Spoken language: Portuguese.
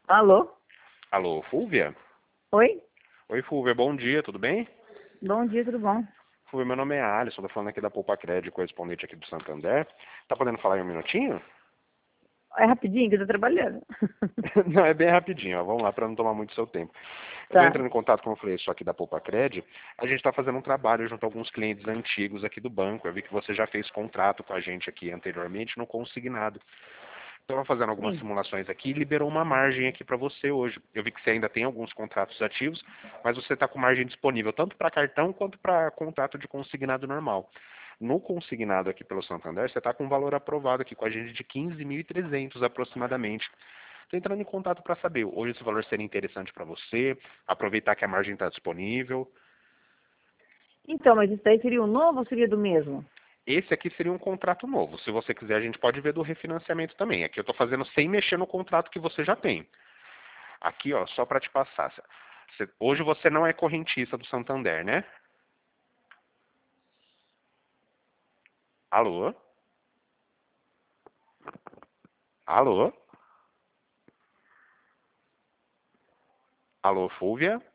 Alô? Alô, Fúvia? Oi? Oi, Fúvia, bom dia, tudo bem? Bom dia, tudo bom? Fúvia, meu nome é Alisson, tô falando aqui da Poupa Crédito, correspondente aqui do Santander. Tá podendo falar em um minutinho? É rapidinho que eu tô trabalhando. Não, é bem rapidinho, ó. Vamos lá, para não tomar muito seu tempo. Eu estou Tá. entrando em contato, como eu falei, só aqui da Poupa Crédito. A gente está fazendo um trabalho junto a alguns clientes antigos aqui do banco. Eu vi que você já fez contrato com a gente aqui anteriormente no consignado. Estou fazendo algumas Sim. simulações aqui e liberou uma margem aqui para você hoje. Eu vi que você ainda tem alguns contratos ativos, mas você está com margem disponível tanto para cartão quanto para contrato de consignado normal. No consignado aqui pelo Santander, você está com um valor aprovado aqui com a gente de 15.300 aproximadamente. Estou entrando em contato para saber, hoje esse valor seria interessante para você, aproveitar que a margem está disponível. Então, mas isso daí seria o novo ou seria do mesmo? Esse aqui seria um contrato novo. Se você quiser, a gente pode ver do refinanciamento também. Aqui eu estou fazendo sem mexer no contrato que você já tem. Aqui, ó, só para te passar. Hoje você não é correntista do Santander, né? Alô? Alô? Alô, Fúvia?